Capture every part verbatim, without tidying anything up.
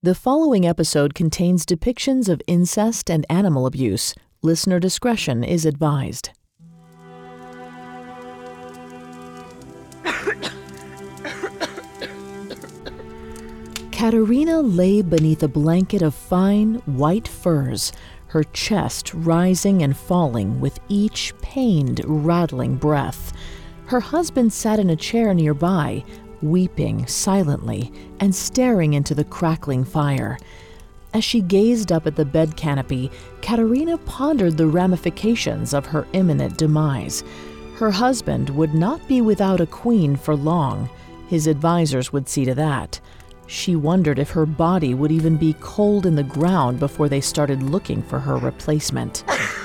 The following episode contains depictions of incest and animal abuse. Listener discretion is advised. Katerina lay beneath a blanket of fine, white furs, her chest rising and falling with each pained, rattling breath. Her husband sat in a chair nearby, weeping silently and staring into the crackling fire. As she gazed up at the bed canopy, Katerina pondered the ramifications of her imminent demise. Her husband would not be without a queen for long. His advisors would see to that. She wondered if her body would even be cold in the ground before they started looking for her replacement.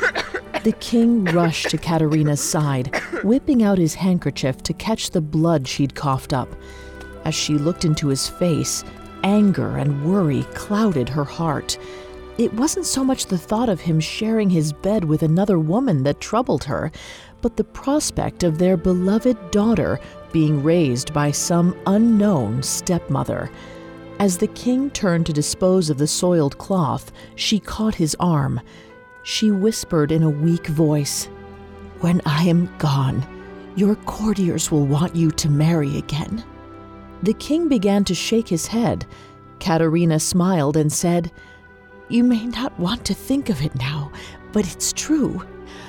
The king rushed to Katerina's side, whipping out his handkerchief to catch the blood she'd coughed up. As she looked into his face, anger and worry clouded her heart. It wasn't so much the thought of him sharing his bed with another woman that troubled her, but the prospect of their beloved daughter being raised by some unknown stepmother. As the king turned to dispose of the soiled cloth, she caught his arm. She whispered in a weak voice, "When I am gone, your courtiers will want you to marry again." The king began to shake his head. Katerina smiled and said, "You may not want to think of it now, but it's true.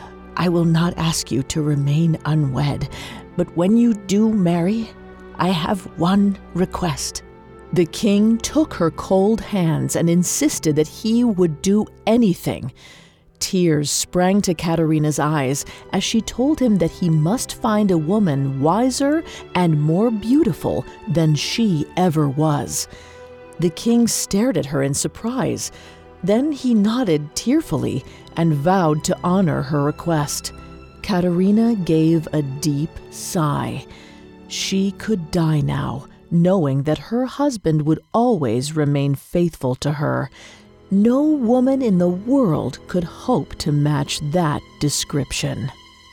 I will not ask you to remain unwed, but when you do marry, I have one request." The king took her cold hands and insisted that he would do anything. Tears sprang to Katerina's eyes as she told him that he must find a woman wiser and more beautiful than she ever was. The king stared at her in surprise. Then he nodded tearfully and vowed to honor her request. Katerina gave a deep sigh. She could die now, knowing that her husband would always remain faithful to her. No woman in the world could hope to match that description.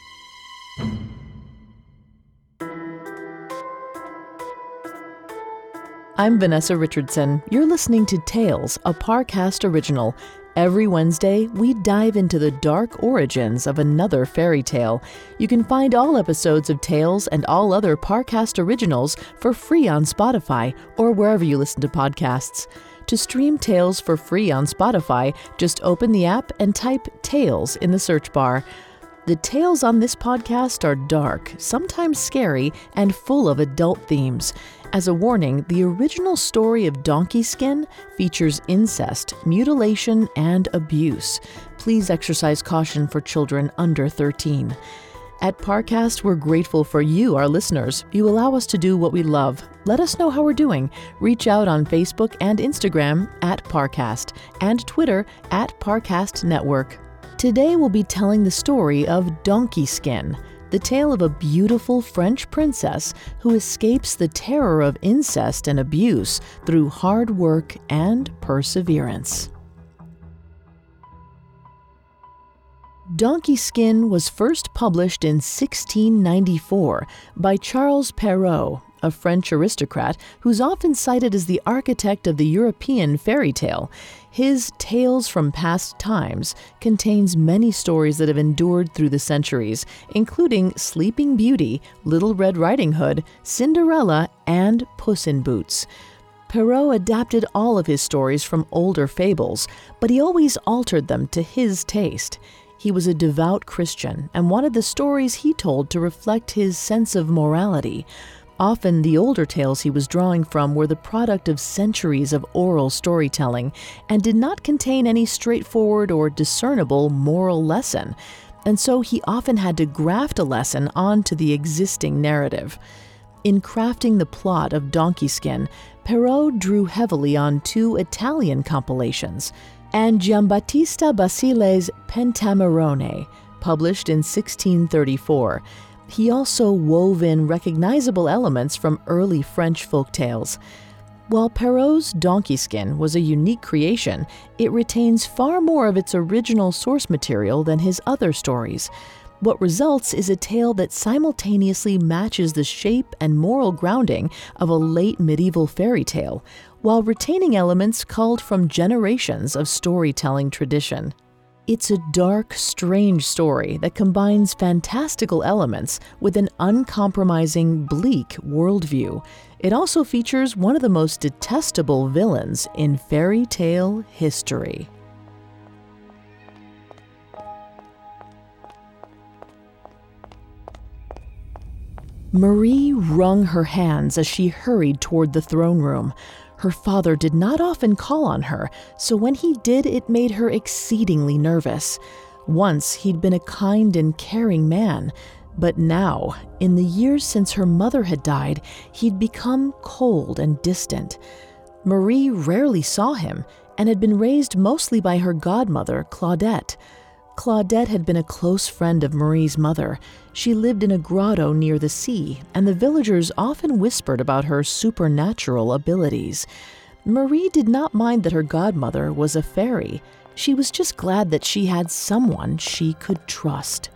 I'm Vanessa Richardson. You're listening to Tales, a Parcast original. Every Wednesday, we dive into the dark origins of another fairy tale. You can find all episodes of Tales and all other Parcast originals for free on Spotify or wherever you listen to podcasts. To stream Tales for free on Spotify, just open the app and type Tales in the search bar. The tales on this podcast are dark, sometimes scary, and full of adult themes. As a warning, the original story of Donkey Skin features incest, mutilation, and abuse. Please exercise caution for children under thirteen. At Parcast, we're grateful for you, our listeners. You allow us to do what we love. Let us know how we're doing. Reach out on Facebook and Instagram at Parcast and Twitter at Parcast Network. Today we'll be telling the story of Donkey Skin, the tale of a beautiful French princess who escapes the terror of incest and abuse through hard work and perseverance. Donkey Skin was first published in sixteen ninety-four by Charles Perrault, a French aristocrat who's often cited as the architect of the European fairy tale. His Tales from Past Times contains many stories that have endured through the centuries, including Sleeping Beauty, Little Red Riding Hood, Cinderella, and Puss in Boots. Perrault adapted all of his stories from older fables, but he always altered them to his taste. He was a devout Christian and wanted the stories he told to reflect his sense of morality. Often the older tales he was drawing from were the product of centuries of oral storytelling and did not contain any straightforward or discernible moral lesson, and so he often had to graft a lesson onto the existing narrative. In crafting the plot of Donkey Skin, Perrault drew heavily on two Italian compilations, and Giambattista Basile's Pentamerone, published in sixteen thirty-four. He also wove in recognizable elements from early French folktales. While Perrault's Donkey Skin was a unique creation, it retains far more of its original source material than his other stories. What results is a tale that simultaneously matches the shape and moral grounding of a late medieval fairy tale, while retaining elements culled from generations of storytelling tradition. It's a dark, strange story that combines fantastical elements with an uncompromising, bleak worldview. It also features one of the most detestable villains in fairy tale history. Marie wrung her hands as she hurried toward the throne room. Her father did not often call on her, so when he did, it made her exceedingly nervous. Once he'd been a kind and caring man, but now, in the years since her mother had died, he'd become cold and distant. Marie rarely saw him and had been raised mostly by her godmother, Claudette. Claudette had been a close friend of Marie's mother. She lived in a grotto near the sea, and the villagers often whispered about her supernatural abilities. Marie did not mind that her godmother was a fairy. She was just glad that she had someone she could trust.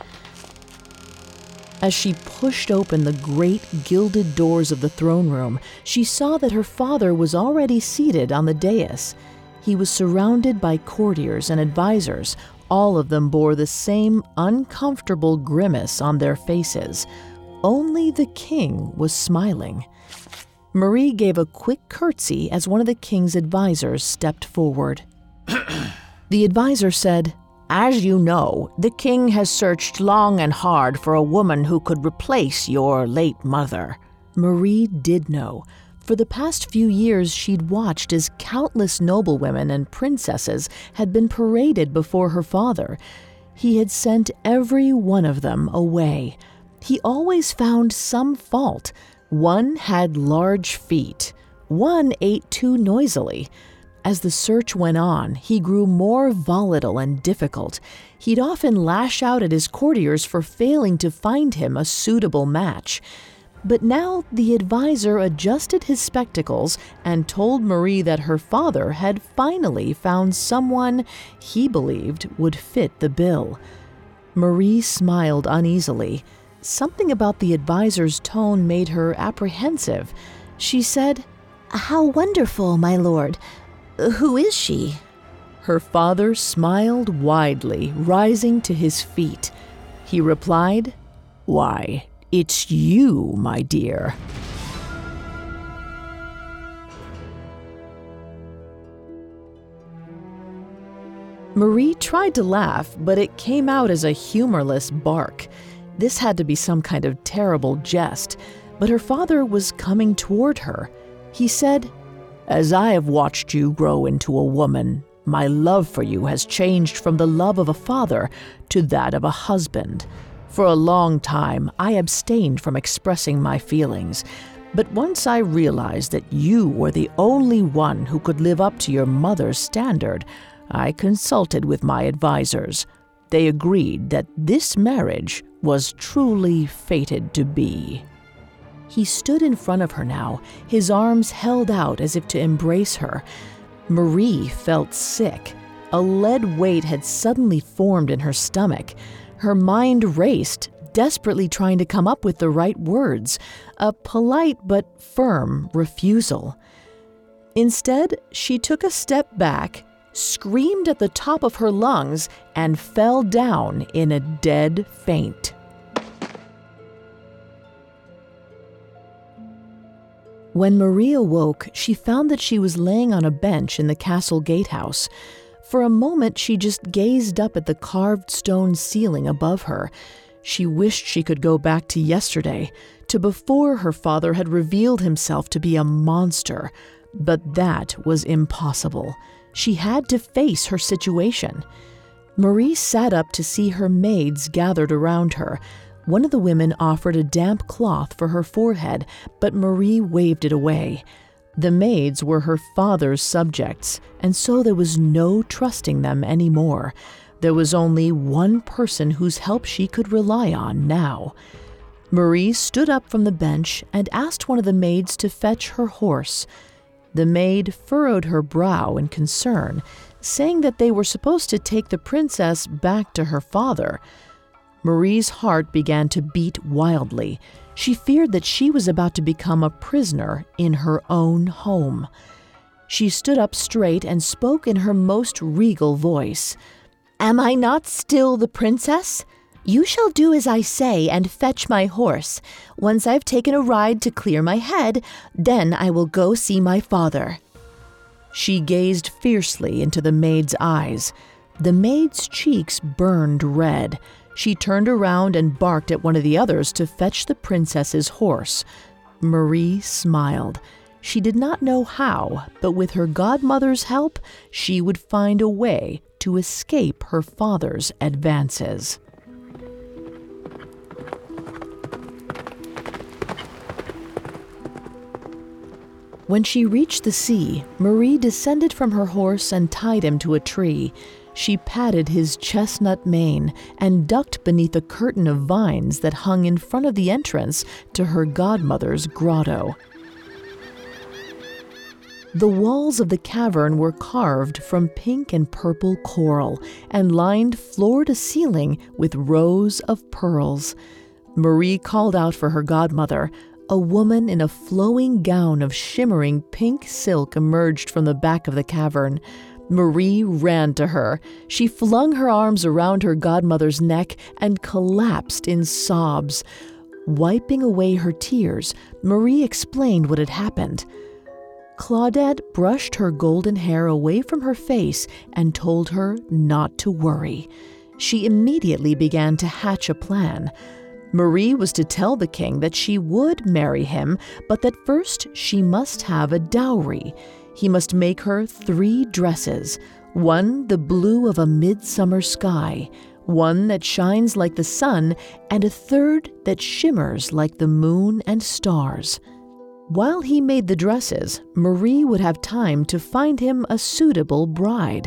As she pushed open the great gilded doors of the throne room, she saw that her father was already seated on the dais. He was surrounded by courtiers and advisors. All of them bore the same uncomfortable grimace on their faces. Only the king was smiling. Marie gave a quick curtsy as one of the king's advisors stepped forward. The advisor said, "As you know, the king has searched long and hard for a woman who could replace your late mother." Marie did know. For the past few years, she'd watched as countless noblewomen and princesses had been paraded before her father. He had sent every one of them away. He always found some fault. One had large feet. One ate too noisily. As the search went on, he grew more volatile and difficult. He'd often lash out at his courtiers for failing to find him a suitable match. But now the advisor adjusted his spectacles and told Marie that her father had finally found someone he believed would fit the bill. Marie smiled uneasily. Something about the advisor's tone made her apprehensive. She said, "How wonderful, my lord. Who is she?" Her father smiled widely, rising to his feet. He replied, "Why, it's you, my dear." Marie tried to laugh, but it came out as a humorless bark. This had to be some kind of terrible jest, but her father was coming toward her. He said, "As I have watched you grow into a woman, my love for you has changed from the love of a father to that of a husband. For a long time, I abstained from expressing my feelings, but once I realized that you were the only one who could live up to your mother's standard, I consulted with my advisors. They agreed that this marriage was truly fated to be." He stood in front of her now, his arms held out as if to embrace her. Marie felt sick. A lead weight had suddenly formed in her stomach. Her mind raced, desperately trying to come up with the right words, a polite but firm refusal. Instead, she took a step back, screamed at the top of her lungs, and fell down in a dead faint. When Marie awoke, she found that she was laying on a bench in the castle gatehouse. For a moment, she just gazed up at the carved stone ceiling above her. She wished she could go back to yesterday, to before her father had revealed himself to be a monster. But that was impossible. She had to face her situation. Marie sat up to see her maids gathered around her. One of the women offered a damp cloth for her forehead, but Marie waved it away. The maids were her father's subjects, and so there was no trusting them anymore. There was only one person whose help she could rely on now. Marie stood up from the bench and asked one of the maids to fetch her horse. The maid furrowed her brow in concern, saying that they were supposed to take the princess back to her father. Marie's heart began to beat wildly. She feared that she was about to become a prisoner in her own home. She stood up straight and spoke in her most regal voice. "Am I not still the princess? You shall do as I say and fetch my horse. Once I've taken a ride to clear my head, then I will go see my father." She gazed fiercely into the maid's eyes. The maid's cheeks burned red. She turned around and barked at one of the others to fetch the princess's horse. Marie smiled. She did not know how, but with her godmother's help, she would find a way to escape her father's advances. When she reached the sea, Marie descended from her horse and tied him to a tree. She patted his chestnut mane and ducked beneath a curtain of vines that hung in front of the entrance to her godmother's grotto. The walls of the cavern were carved from pink and purple coral and lined floor to ceiling with rows of pearls. Marie called out for her godmother. A woman in a flowing gown of shimmering pink silk emerged from the back of the cavern. Marie ran to her. She flung her arms around her godmother's neck and collapsed in sobs. Wiping away her tears, Marie explained what had happened. Claudette brushed her golden hair away from her face and told her not to worry. She immediately began to hatch a plan. Marie was to tell the king that she would marry him, but that first she must have a dowry. He must make her three dresses, one the blue of a midsummer sky, one that shines like the sun, and a third that shimmers like the moon and stars. While he made the dresses, Marie would have time to find him a suitable bride.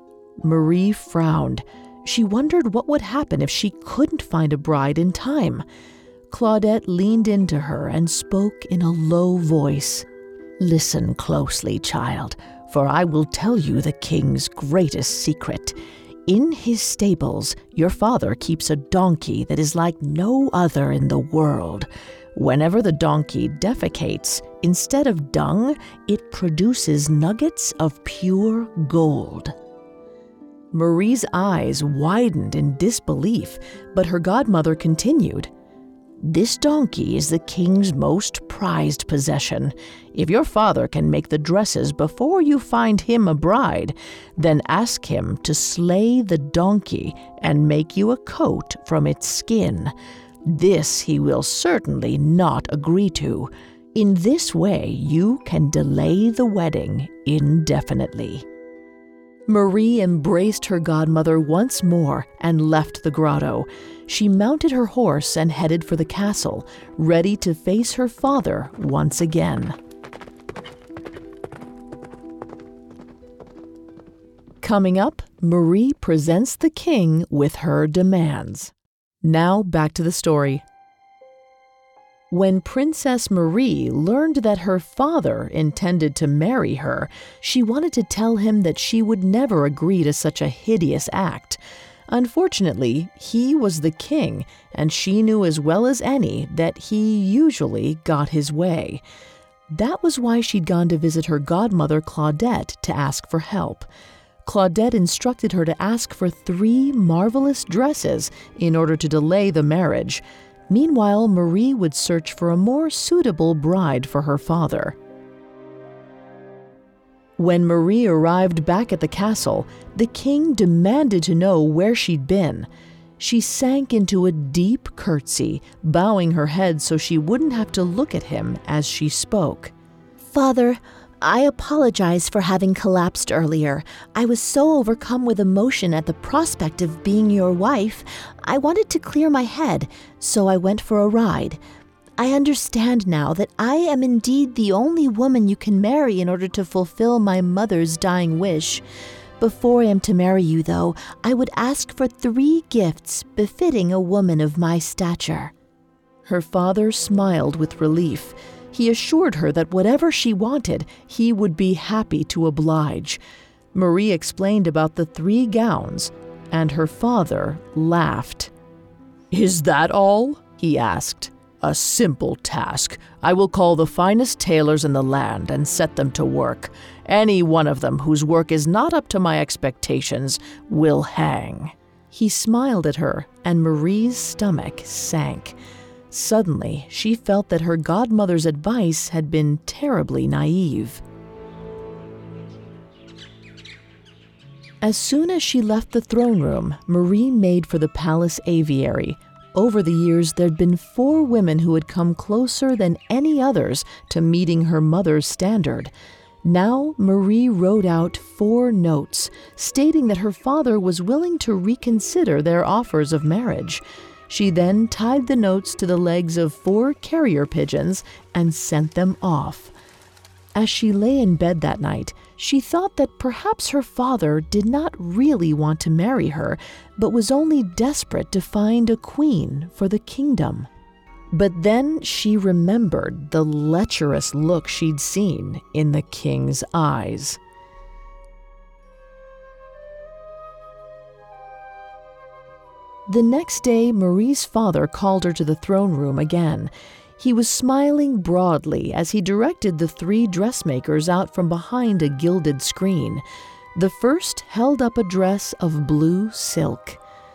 Marie frowned. She wondered what would happen if she couldn't find a bride in time. Claudette leaned into her and spoke in a low voice. "Listen closely, child, for I will tell you the king's greatest secret. In his stables, your father keeps a donkey that is like no other in the world. Whenever the donkey defecates, instead of dung, it produces nuggets of pure gold." Marie's eyes widened in disbelief, but her godmother continued. "This donkey is the king's most prized possession. If your father can make the dresses before you find him a bride, then ask him to slay the donkey and make you a coat from its skin. This he will certainly not agree to. In this way, you can delay the wedding indefinitely." Marie embraced her godmother once more and left the grotto. She mounted her horse and headed for the castle, ready to face her father once again. Coming up, Marie presents the king with her demands. Now back to the story. When Princess Marie learned that her father intended to marry her, she wanted to tell him that she would never agree to such a hideous act. Unfortunately, he was the king, and she knew as well as any that he usually got his way. That was why she'd gone to visit her godmother Claudette to ask for help. Claudette instructed her to ask for three marvelous dresses in order to delay the marriage. Meanwhile, Marie would search for a more suitable bride for her father. When Marie arrived back at the castle, the king demanded to know where she'd been. She sank into a deep curtsy, bowing her head so she wouldn't have to look at him as she spoke. "Father, I apologize for having collapsed earlier. I was so overcome with emotion at the prospect of being your wife. I wanted to clear my head, so I went for a ride. I understand now that I am indeed the only woman you can marry in order to fulfill my mother's dying wish. Before I am to marry you, though, I would ask for three gifts befitting a woman of my stature." Her father smiled with relief. He assured her that whatever she wanted, he would be happy to oblige. Marie explained about the three gowns, and her father laughed. "Is that all?" he asked. "A simple task. I will call the finest tailors in the land and set them to work. Any one of them whose work is not up to my expectations will hang." He smiled at her, and Marie's stomach sank. Suddenly, she felt that her godmother's advice had been terribly naive. As soon as she left the throne room, Marie made for the palace aviary. Over the years, there'd been four women who had come closer than any others to meeting her mother's standard. Now, Marie wrote out four notes, stating that her father was willing to reconsider their offers of marriage. She then tied the notes to the legs of four carrier pigeons and sent them off. As she lay in bed that night, she thought that perhaps her father did not really want to marry her, but was only desperate to find a queen for the kingdom. But then she remembered the lecherous look she'd seen in the king's eyes. The next day, Marie's father called her to the throne room again. He was smiling broadly as he directed the three dressmakers out from behind a gilded screen. The first held up a dress of blue silk.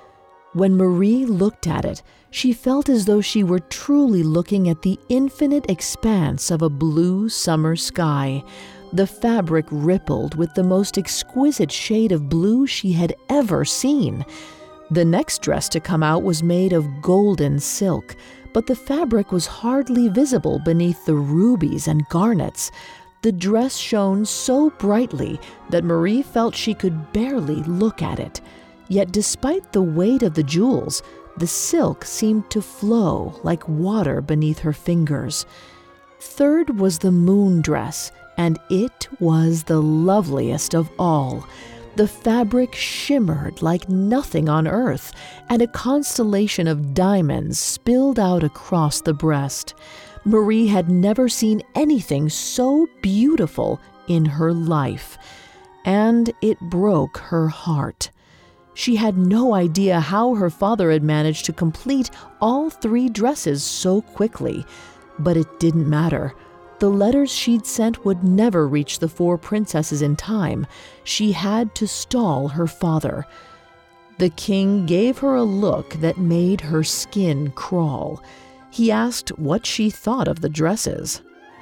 When Marie looked at it, she felt as though she were truly looking at the infinite expanse of a blue summer sky. The fabric rippled with the most exquisite shade of blue she had ever seen. The next dress to come out was made of golden silk, but the fabric was hardly visible beneath the rubies and garnets. The dress shone so brightly that Marie felt she could barely look at it. Yet despite the weight of the jewels, the silk seemed to flow like water beneath her fingers. Third was the moon dress, and it was the loveliest of all. The fabric shimmered like nothing on earth, and a constellation of diamonds spilled out across the breast. Marie had never seen anything so beautiful in her life, and it broke her heart. She had no idea how her father had managed to complete all three dresses so quickly, but it didn't matter. The letters she'd sent would never reach the four princesses in time. She had to stall her father. The king gave her a look that made her skin crawl. He asked what she thought of the dresses.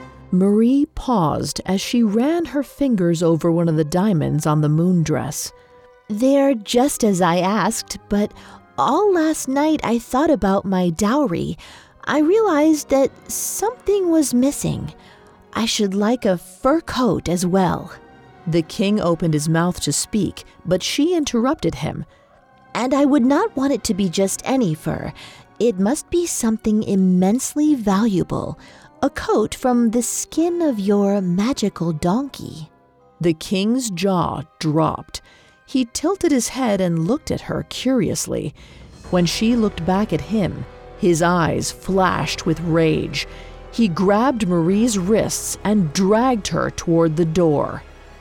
Marie paused as she ran her fingers over one of the diamonds on the moon dress. "They're just as I asked, but all last night I thought about my dowry. I realized that something was missing. I should like a fur coat as well." The king opened his mouth to speak, but she interrupted him. "And I would not want it to be just any fur. It must be something immensely valuable. A coat from the skin of your magical donkey." The king's jaw dropped. He tilted his head and looked at her curiously. When she looked back at him, his eyes flashed with rage. He grabbed Marie's wrists and dragged her toward the door.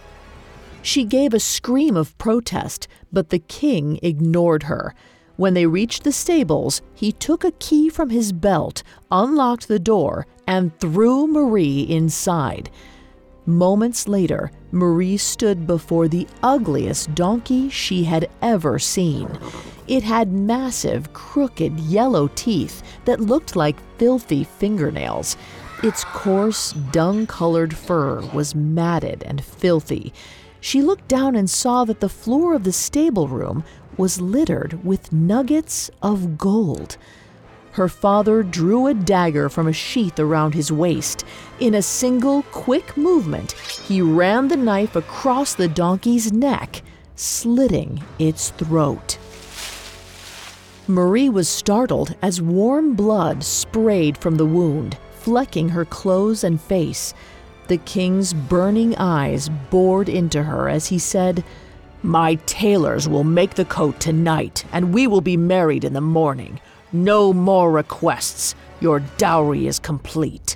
She gave a scream of protest, but the king ignored her. When they reached the stables, he took a key from his belt, unlocked the door, and threw Marie inside. Moments later, Marie stood before the ugliest donkey she had ever seen. It had massive, crooked, yellow teeth that looked like filthy fingernails. Its coarse, dung-colored fur was matted and filthy. She looked down and saw that the floor of the stable room was littered with nuggets of gold. Her father drew a dagger from a sheath around his waist. In a single quick movement, he ran the knife across the donkey's neck, slitting its throat. Marie was startled as warm blood sprayed from the wound, flecking her clothes and face. The king's burning eyes bored into her as he said, "My tailors will make the coat tonight, and we will be married in the morning. No more requests. Your dowry is complete."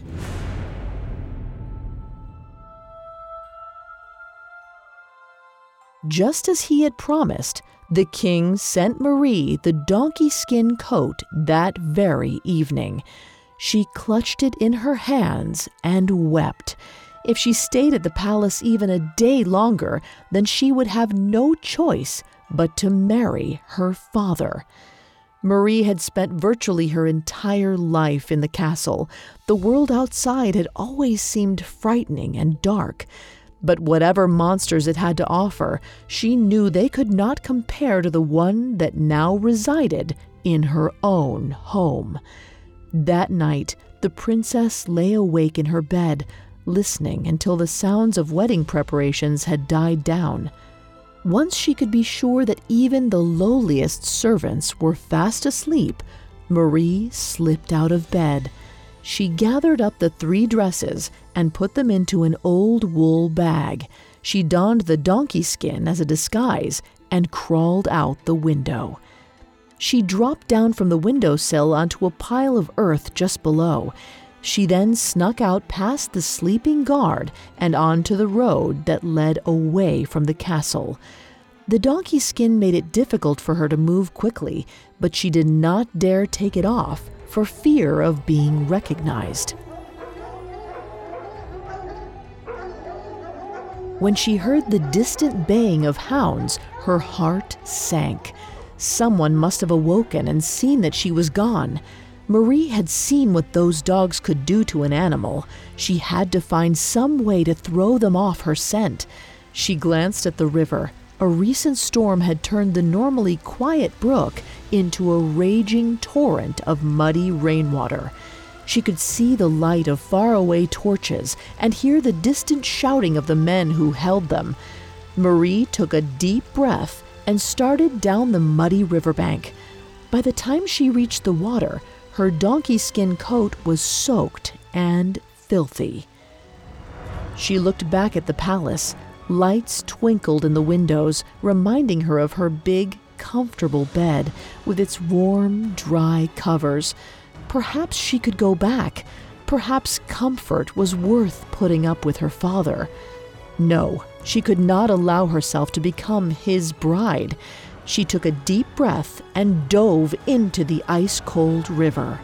Just as he had promised, the king sent Marie the donkey skin coat that very evening. She clutched it in her hands and wept. If she stayed at the palace even a day longer, then she would have no choice but to marry her father. Marie had spent virtually her entire life in the castle. The world outside had always seemed frightening and dark. But whatever monsters it had to offer, she knew they could not compare to the one that now resided in her own home. That night, the princess lay awake in her bed, listening until the sounds of wedding preparations had died down. Once she could be sure that even the lowliest servants were fast asleep, Marie slipped out of bed. She gathered up the three dresses and put them into an old wool bag. She donned the donkey skin as a disguise and crawled out the window. She dropped down from the windowsill onto a pile of earth just below. She then snuck out past the sleeping guard and onto the road that led away from the castle. The donkey skin made it difficult for her to move quickly, but she did not dare take it off for fear of being recognized. When she heard the distant baying of hounds, her heart sank. Someone must have awoken and seen that she was gone. Marie had seen what those dogs could do to an animal. She had to find some way to throw them off her scent. She glanced at the river. A recent storm had turned the normally quiet brook into a raging torrent of muddy rainwater. She could see the light of faraway torches and hear the distant shouting of the men who held them. Marie took a deep breath and started down the muddy riverbank. By the time she reached the water, her donkey skin coat was soaked and filthy. She looked back at the palace. Lights twinkled in the windows, reminding her of her big, comfortable bed with its warm, dry covers. Perhaps she could go back. Perhaps comfort was worth putting up with her father. No, she could not allow herself to become his bride. She took a deep breath and dove into the ice-cold river.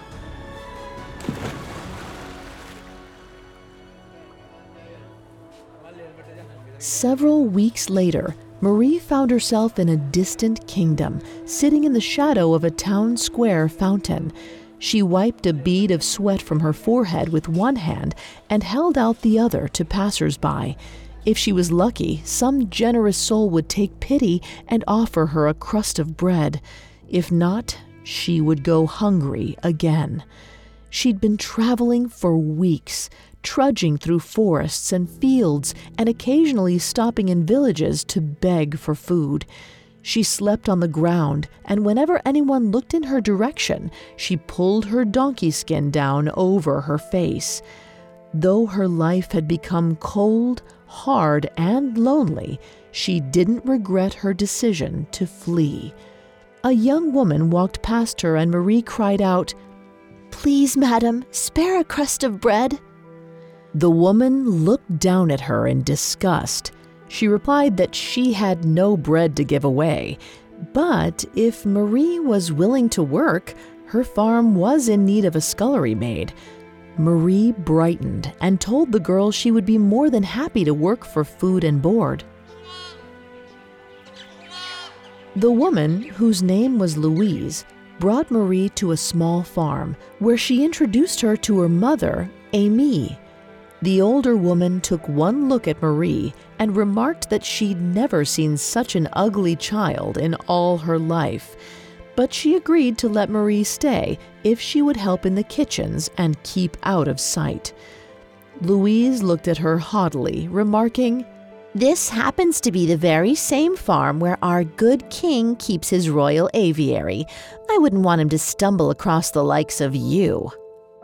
Several weeks later, Marie found herself in a distant kingdom, sitting in the shadow of a town square fountain. She wiped a bead of sweat from her forehead with one hand and held out the other to passers-by. If she was lucky, some generous soul would take pity and offer her a crust of bread. If not, she would go hungry again. She'd been traveling for weeks, trudging through forests and fields and occasionally stopping in villages to beg for food. She slept on the ground, and whenever anyone looked in her direction, she pulled her donkey skin down over her face. Though her life had become cold, hard, and lonely, she didn't regret her decision to flee. A young woman walked past her, and Marie cried out, "Please, madam, spare a crust of bread." The woman looked down at her in disgust. She replied that she had no bread to give away, but if Marie was willing to work, her farm was in need of a scullery maid. Marie brightened and told the girl she would be more than happy to work for food and board. The woman, whose name was Louise, brought Marie to a small farm where she introduced her to her mother, Amy. The older woman took one look at Marie and remarked that she'd never seen such an ugly child in all her life. But she agreed to let Marie stay if she would help in the kitchens and keep out of sight. Louise looked at her haughtily, remarking, "This happens to be the very same farm where our good king keeps his royal aviary. I wouldn't want him to stumble across the likes of you."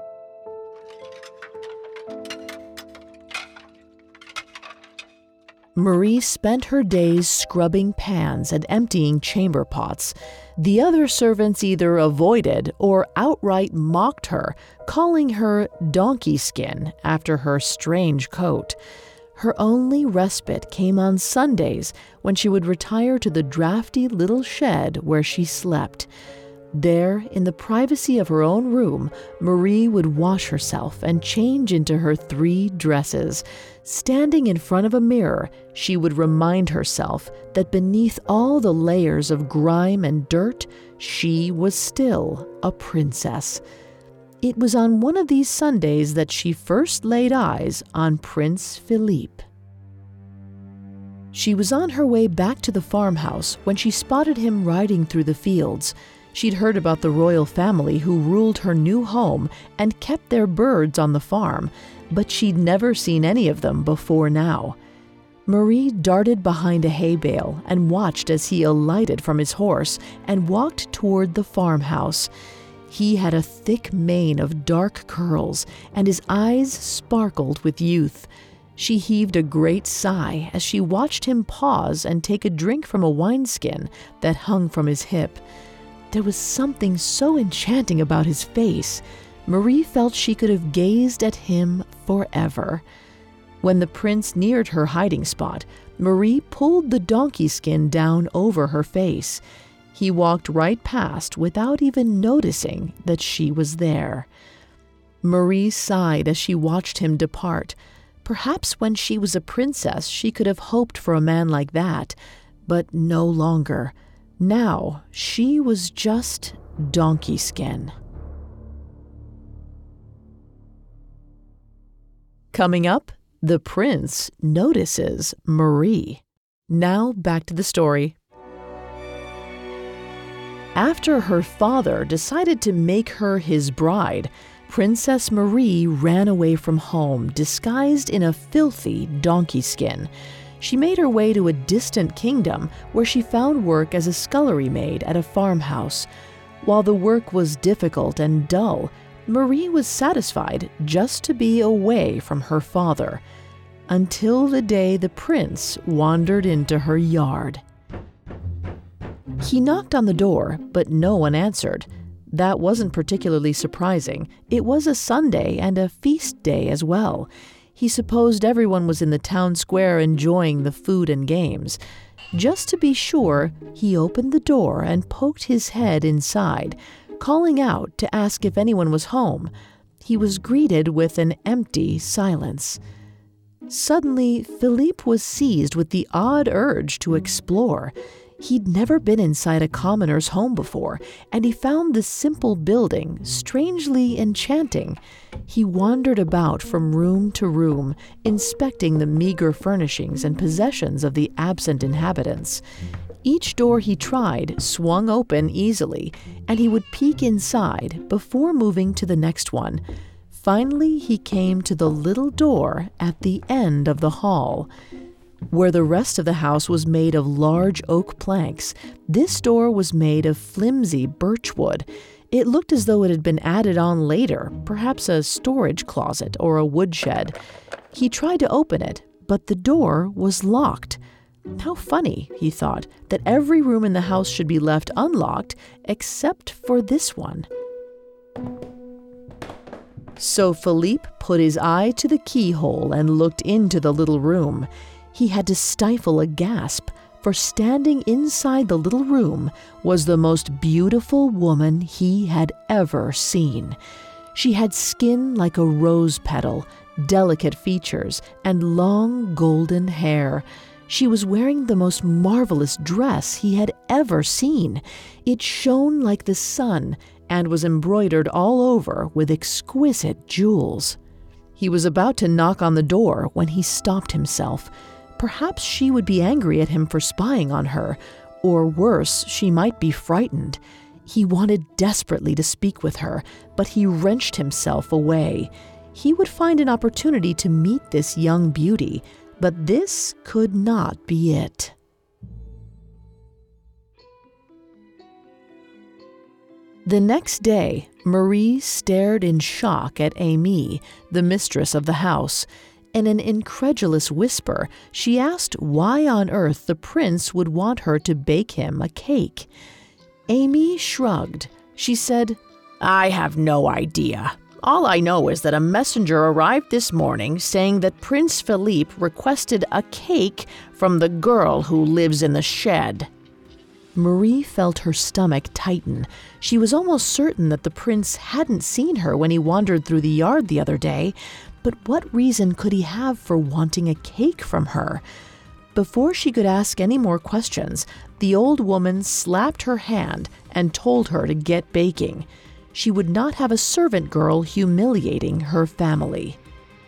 Marie spent her days scrubbing pans and emptying chamber pots. The other servants either avoided or outright mocked her, calling her donkey skin after her strange coat. Her only respite came on Sundays when she would retire to the drafty little shed where she slept. There, in the privacy of her own room, Marie would wash herself and change into her three dresses. Standing in front of a mirror, she would remind herself that beneath all the layers of grime and dirt, she was still a princess. It was on one of these Sundays that she first laid eyes on Prince Philippe. She was on her way back to the farmhouse when she spotted him riding through the fields. She'd heard about the royal family who ruled her new home and kept their birds on the farm, but she'd never seen any of them before now. Marie darted behind a hay bale and watched as he alighted from his horse and walked toward the farmhouse. He had a thick mane of dark curls, and his eyes sparkled with youth. She heaved a great sigh as she watched him pause and take a drink from a wineskin that hung from his hip. There was something so enchanting about his face. Marie felt she could have gazed at him forever. When the prince neared her hiding spot, Marie pulled the donkey skin down over her face. He walked right past without even noticing that she was there. Marie sighed as she watched him depart. Perhaps when she was a princess, she could have hoped for a man like that, but no longer. Now, she was just donkey skin. Coming up, the prince notices Marie. Now back to the story. After her father decided to make her his bride, Princess Marie ran away from home, disguised in a filthy donkey skin. She made her way to a distant kingdom where she found work as a scullery maid at a farmhouse. While the work was difficult and dull, Marie was satisfied just to be away from her father, until the day the prince wandered into her yard. He knocked on the door, but no one answered. That wasn't particularly surprising. It was a Sunday and a feast day as well. He supposed everyone was in the town square enjoying the food and games. Just to be sure, he opened the door and poked his head inside, calling out to ask if anyone was home. He was greeted with an empty silence. Suddenly, Philippe was seized with the odd urge to explore. He'd never been inside a commoner's home before, and he found the simple building strangely enchanting. He wandered about from room to room, inspecting the meager furnishings and possessions of the absent inhabitants. Each door he tried swung open easily, and he would peek inside before moving to the next one. Finally, he came to the little door at the end of the hall. Where the rest of the house was made of large oak planks, this door was made of flimsy birch wood. It looked as though it had been added on later, perhaps a storage closet or a woodshed. He tried to open it, but the door was locked. How funny, he thought, that every room in the house should be left unlocked except for this one. So Philippe put his eye to the keyhole and looked into the little room. He had to stifle a gasp, for standing inside the little room was the most beautiful woman he had ever seen. She had skin like a rose petal, delicate features, and long golden hair. She was wearing the most marvelous dress he had ever seen. It shone like the sun and was embroidered all over with exquisite jewels. He was about to knock on the door when he stopped himself. Perhaps she would be angry at him for spying on her, or worse, she might be frightened. He wanted desperately to speak with her, but he wrenched himself away. He would find an opportunity to meet this young beauty, but this could not be it. The next day, Marie stared in shock at Amy, the mistress of the house. In an incredulous whisper, she asked why on earth the prince would want her to bake him a cake. Amy shrugged. She said, "I have no idea. All I know is that a messenger arrived this morning saying that Prince Philippe requested a cake from the girl who lives in the shed." Marie felt her stomach tighten. She was almost certain that the prince hadn't seen her when he wandered through the yard the other day, but what reason could he have for wanting a cake from her? Before she could ask any more questions, the old woman slapped her hand and told her to get baking. She would not have a servant girl humiliating her family.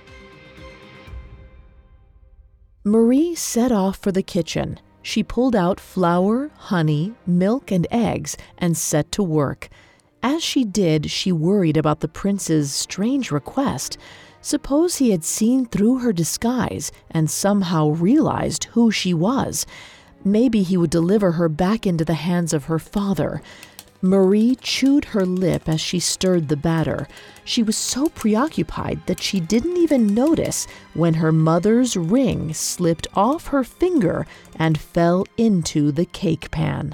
Marie set off for the kitchen. She pulled out flour, honey, milk, and eggs and set to work. As she did, she worried about the prince's strange request. Suppose he had seen through her disguise and somehow realized who she was. Maybe he would deliver her back into the hands of her father. Marie chewed her lip as she stirred the batter. She was so preoccupied that she didn't even notice when her mother's ring slipped off her finger and fell into the cake pan.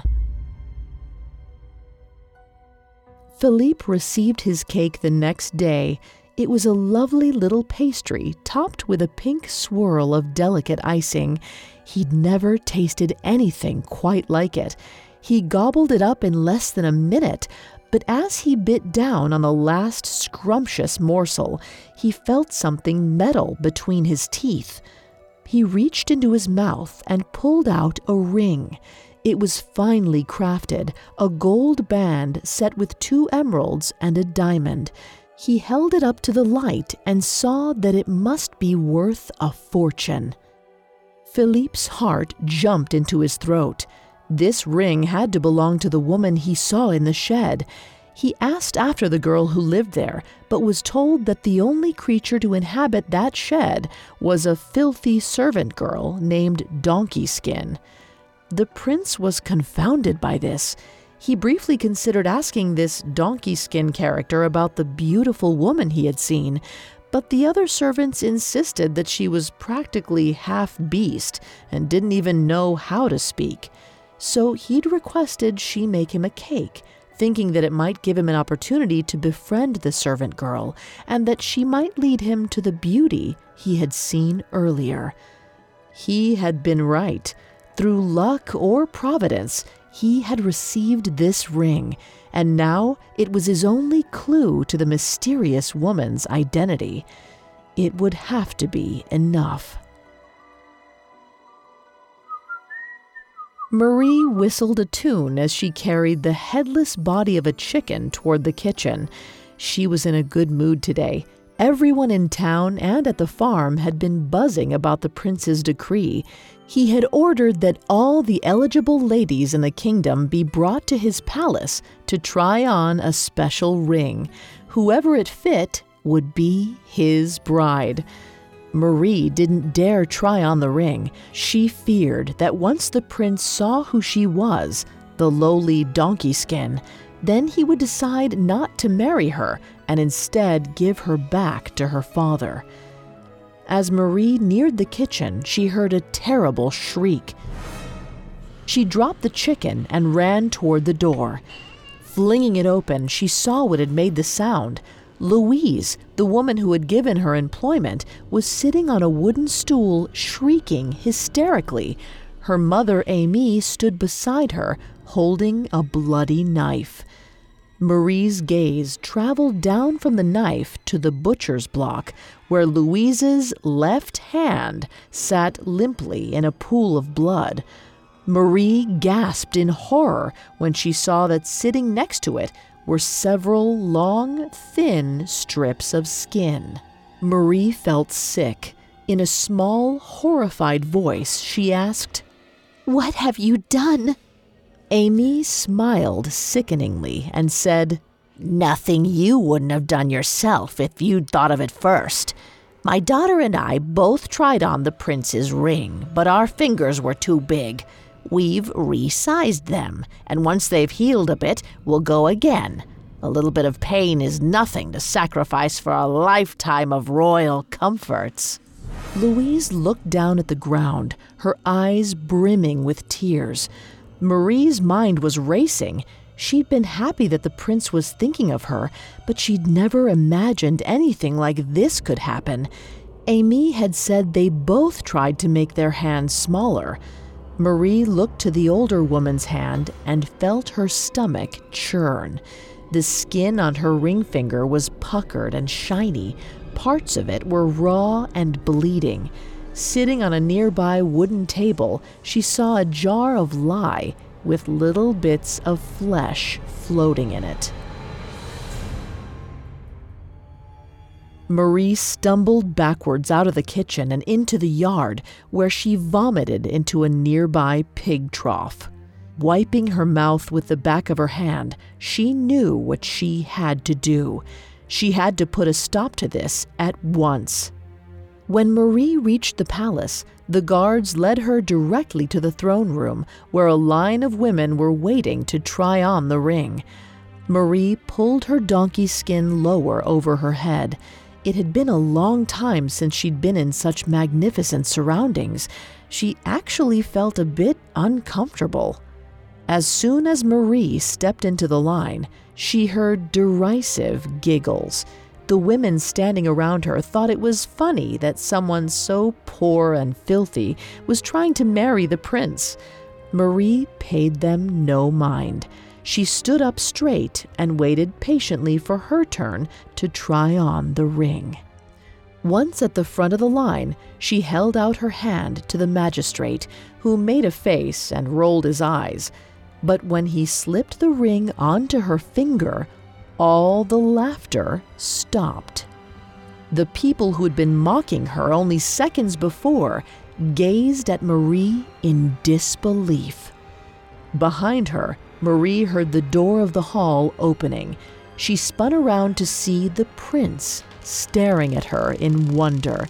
Philippe received his cake the next day. It was a lovely little pastry topped with a pink swirl of delicate icing. He'd never tasted anything quite like it. He gobbled it up in less than a minute, but as he bit down on the last scrumptious morsel, he felt something metal between his teeth. He reached into his mouth and pulled out a ring. It was finely crafted, a gold band set with two emeralds and a diamond. He held it up to the light and saw that it must be worth a fortune. Philippe's heart jumped into his throat. This ring had to belong to the woman he saw in the shed. He asked after the girl who lived there, but was told that the only creature to inhabit that shed was a filthy servant girl named Donkey Skin. The prince was confounded by this. He briefly considered asking this Donkey Skin character about the beautiful woman he had seen, but the other servants insisted that she was practically half beast and didn't even know how to speak. So he'd requested she make him a cake, thinking that it might give him an opportunity to befriend the servant girl and that she might lead him to the beauty he had seen earlier. He had been right. Through luck or providence, he had received this ring, and now it was his only clue to the mysterious woman's identity. It would have to be enough. Marie whistled a tune as she carried the headless body of a chicken toward the kitchen. She was in a good mood today. Everyone in town and at the farm had been buzzing about the prince's decree. He had ordered that all the eligible ladies in the kingdom be brought to his palace to try on a special ring. Whoever it fit would be his bride. Marie didn't dare try on the ring. She feared that once the prince saw who she was, the lowly Donkey Skin, then he would decide not to marry her and instead give her back to her father. As Marie neared the kitchen, she heard a terrible shriek. She dropped the chicken and ran toward the door. Flinging it open, she saw what had made the sound. Louise, the woman who had given her employment, was sitting on a wooden stool, shrieking hysterically. Her mother, Amy, stood beside her, holding a bloody knife. Marie's gaze traveled down from the knife to the butcher's block, where Louise's left hand sat limply in a pool of blood. Marie gasped in horror when she saw that sitting next to it were several long, thin strips of skin. Marie felt sick. In a small, horrified voice, she asked, "What have you done?" Amy smiled sickeningly and said, "Nothing you wouldn't have done yourself if you'd thought of it first. My daughter and I both tried on the prince's ring, but our fingers were too big. We've resized them, and once they've healed a bit, we'll go again. A little bit of pain is nothing to sacrifice for a lifetime of royal comforts." Louise looked down at the ground, her eyes brimming with tears. Marie's mind was racing. She'd been happy that the prince was thinking of her, but she'd never imagined anything like this could happen. Amy had said they both tried to make their hands smaller. Marie looked to the older woman's hand and felt her stomach churn. The skin on her ring finger was puckered and shiny. Parts of it were raw and bleeding. Sitting on a nearby wooden table, she saw a jar of lye with little bits of flesh floating in it. Marie stumbled backwards out of the kitchen and into the yard, where she vomited into a nearby pig trough. Wiping her mouth with the back of her hand, she knew what she had to do. She had to put a stop to this at once. When Marie reached the palace, the guards led her directly to the throne room, where a line of women were waiting to try on the ring. Marie pulled her donkey skin lower over her head. It had been a long time since she'd been in such magnificent surroundings. She actually felt a bit uncomfortable. As soon as Marie stepped into the line, she heard derisive giggles. The women standing around her thought it was funny that someone so poor and filthy was trying to marry the prince. Marie paid them no mind. She stood up straight and waited patiently for her turn to try on the ring. Once at the front of the line, she held out her hand to the magistrate, who made a face and rolled his eyes. But when he slipped the ring onto her finger, all the laughter stopped. The people who had been mocking her only seconds before gazed at Marie in disbelief. Behind her, Marie heard the door of the hall opening. She spun around to see the prince staring at her in wonder.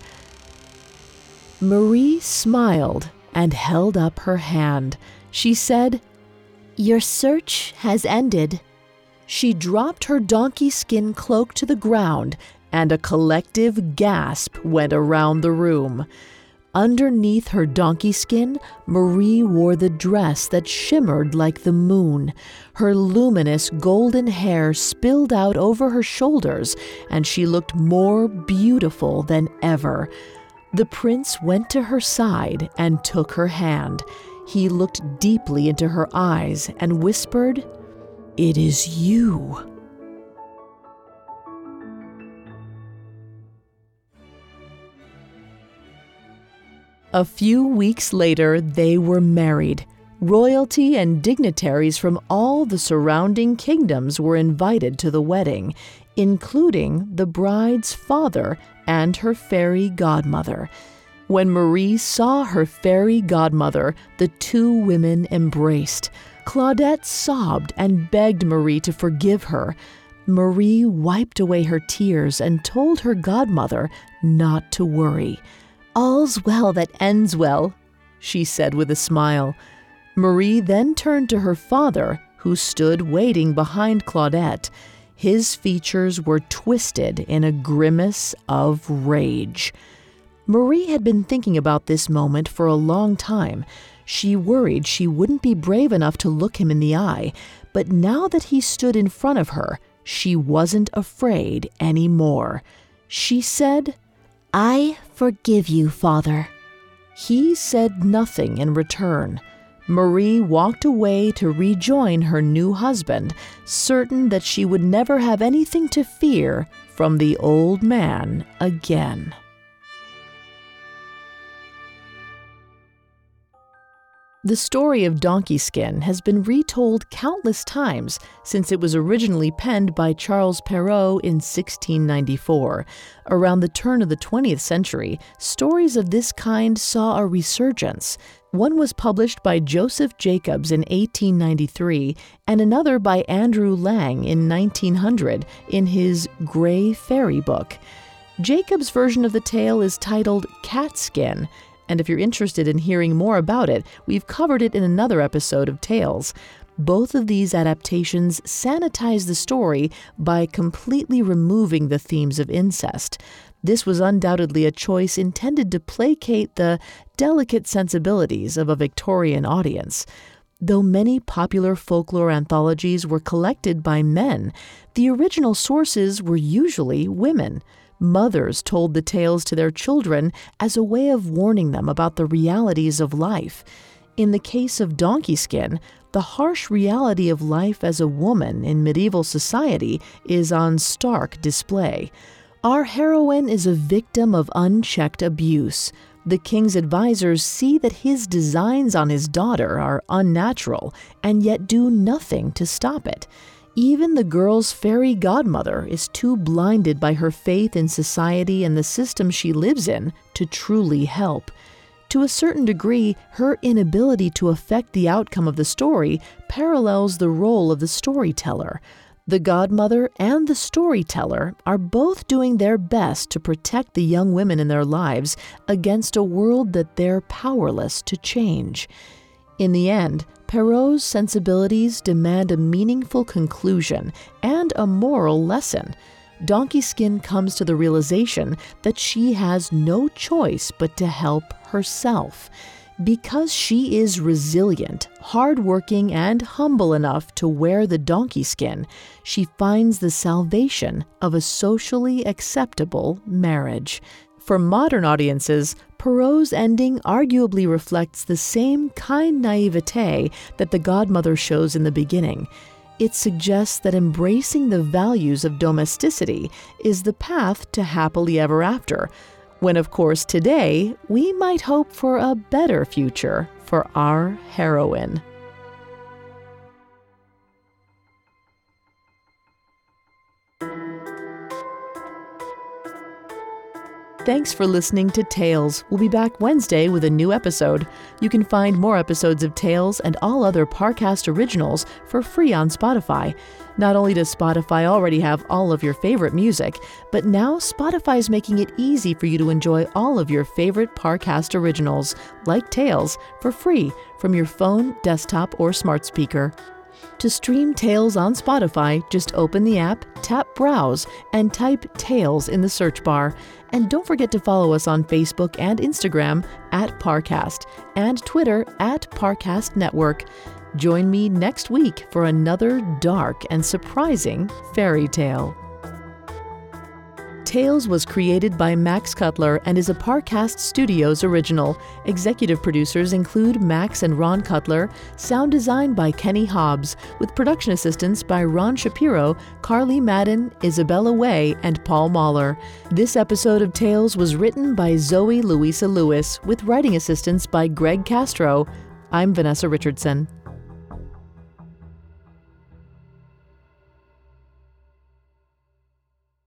Marie smiled and held up her hand. She said, "Your search has ended." She dropped her donkey skin cloak to the ground, and a collective gasp went around the room. Underneath her donkey skin, Marie wore the dress that shimmered like the moon. Her luminous golden hair spilled out over her shoulders, and she looked more beautiful than ever. The prince went to her side and took her hand. He looked deeply into her eyes and whispered, "It is you." A few weeks later, they were married. Royalty and dignitaries from all the surrounding kingdoms were invited to the wedding, including the bride's father and her fairy godmother. When Marie saw her fairy godmother, the two women embraced. Claudette sobbed and begged Marie to forgive her. Marie wiped away her tears and told her godmother not to worry. "All's well that ends well," she said with a smile. Marie then turned to her father, who stood waiting behind Claudette. His features were twisted in a grimace of rage. Marie had been thinking about this moment for a long time. She worried she wouldn't be brave enough to look him in the eye, but now that he stood in front of her, she wasn't afraid anymore. She said, "I forgive you, Father." He said nothing in return. Marie walked away to rejoin her new husband, certain that she would never have anything to fear from the old man again. The story of Donkey Skin has been retold countless times since it was originally penned by Charles Perrault in sixteen ninety-four. Around the turn of the twentieth century, stories of this kind saw a resurgence. One was published by Joseph Jacobs in eighteen ninety-three, and another by Andrew Lang in nineteen hundred in his Grey Fairy book. Jacobs' version of the tale is titled Catskin, and if you're interested in hearing more about it, we've covered it in another episode of Tales. Both of these adaptations sanitize the story by completely removing the themes of incest. This was undoubtedly a choice intended to placate the delicate sensibilities of a Victorian audience. Though many popular folklore anthologies were collected by men, the original sources were usually women. Mothers told the tales to their children as a way of warning them about the realities of life. In the case of Donkey Skin, the harsh reality of life as a woman in medieval society is on stark display. Our heroine is a victim of unchecked abuse. The king's advisors see that his designs on his daughter are unnatural and yet do nothing to stop it. Even the girl's fairy godmother is too blinded by her faith in society and the system she lives in to truly help. To a certain degree, her inability to affect the outcome of the story parallels the role of the storyteller. The godmother and the storyteller are both doing their best to protect the young women in their lives against a world that they're powerless to change. In the end, Perrault's sensibilities demand a meaningful conclusion and a moral lesson. Donkey Skin comes to the realization that she has no choice but to help herself. Because she is resilient, hardworking, and humble enough to wear the donkey skin, she finds the salvation of a socially acceptable marriage. For modern audiences, Perrault's ending arguably reflects the same kind naivete that the godmother shows in the beginning. It suggests that embracing the values of domesticity is the path to happily ever after, when of course today we might hope for a better future for our heroine. Thanks for listening to Tales. We'll be back Wednesday with a new episode. You can find more episodes of Tales and all other Parcast originals for free on Spotify. Not only does Spotify already have all of your favorite music, but now Spotify is making it easy for you to enjoy all of your favorite Parcast originals, like Tales, for free from your phone, desktop, or smart speaker. To stream Tales on Spotify, just open the app, tap Browse, and type Tales in the search bar. And don't forget to follow us on Facebook and Instagram at Parcast and Twitter at Parcast Network. Join me next week for another dark and surprising fairy tale. Tales was created by Max Cutler and is a Parcast Studios original. Executive producers include Max and Ron Cutler, sound design by Kenny Hobbs, with production assistance by Ron Shapiro, Carly Madden, Isabella Way, and Paul Mahler. This episode of Tales was written by Zoe Louisa Lewis, with writing assistance by Greg Castro. I'm Vanessa Richardson.